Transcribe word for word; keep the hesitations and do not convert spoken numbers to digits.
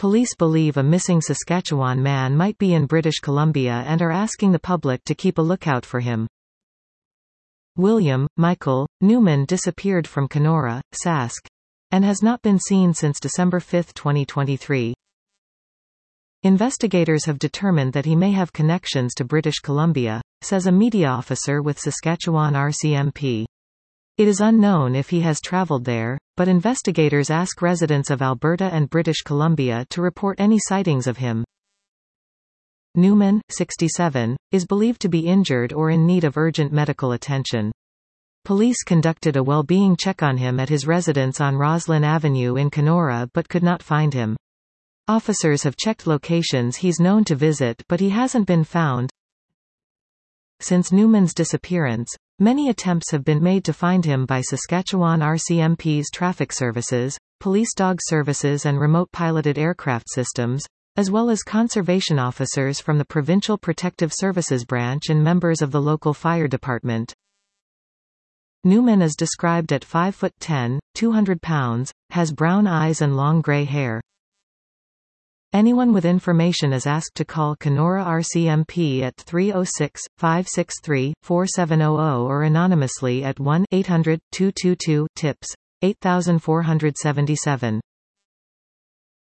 Police believe a missing Saskatchewan man might be in British Columbia and are asking the public to keep a lookout for him. William Michael Newman disappeared from Kenora, Sask, and has not been seen since December fifth twenty twenty-three. Investigators have determined that he may have connections to British Columbia, says a media officer with Saskatchewan R C M P. It is unknown if he has traveled there, but investigators ask residents of Alberta and British Columbia to report any sightings of him. Newman, sixty-seven, is believed to be injured or in need of urgent medical attention. Police conducted a well-being check on him at his residence on Roslyn Avenue in Kenora but could not find him. Officers have checked locations he's known to visit but he hasn't been found. Since Newman's disappearance, many attempts have been made to find him by Saskatchewan R C M P's traffic services, police dog services and remote-piloted aircraft systems, as well as conservation officers from the Provincial Protective Services Branch and members of the local fire department. Newman is described at five foot ten, two hundred pounds, has brown eyes and long grey hair. Anyone with information is asked to call Kenora R C M P at three oh six, five six three, four seven zero zero or anonymously at one eight hundred, two two two, TIPS, eight four seven seven.